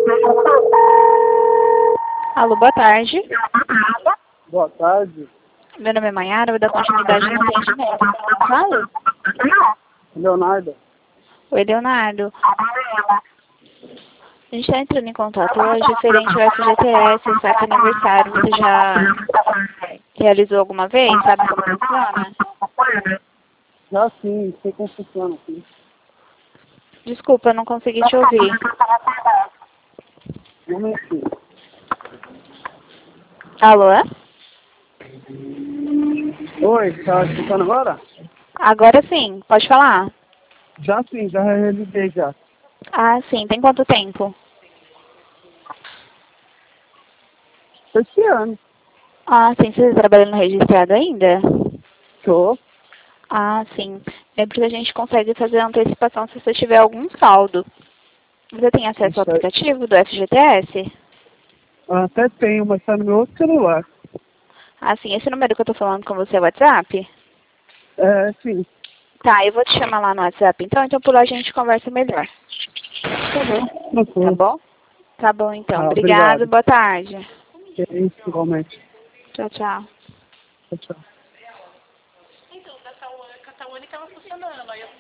Alô, boa tarde. Boa tarde. Meu nome é Maiara, vou dar continuidade no atendimento. Fala. Leonardo. Oi, Leonardo. A gente está entrando em contato hoje referente ao FGTS, SAP Aniversário. Você já realizou alguma vez? Sabe como funciona? Já sim, sei como funciona aqui. Desculpa, eu não consegui te ouvir. Um momentinho. Alô? Oi, tá escutando agora? Agora sim, pode falar. Já sim, já realizei já. Ah, sim. Tem quanto tempo? Esse ano. Ah, sim. Você está trabalhando registrado ainda? Tô. Ah, sim. É porque a gente consegue fazer a antecipação se você tiver algum saldo. Você tem acesso ao Isso aí. aplicativo do FGTS? Até tenho, mas tá no meu outro celular. Ah, sim. Esse número que eu tô falando com você é o WhatsApp? É, sim. Tá, eu vou te chamar lá no WhatsApp então por lá a gente conversa melhor. Tá bom. Tá Tranquilo. bom? Tá bom então. Ah, Obrigado, obrigado. boa tarde. É isso, igualmente. Tchau, tchau. Tchau, tchau.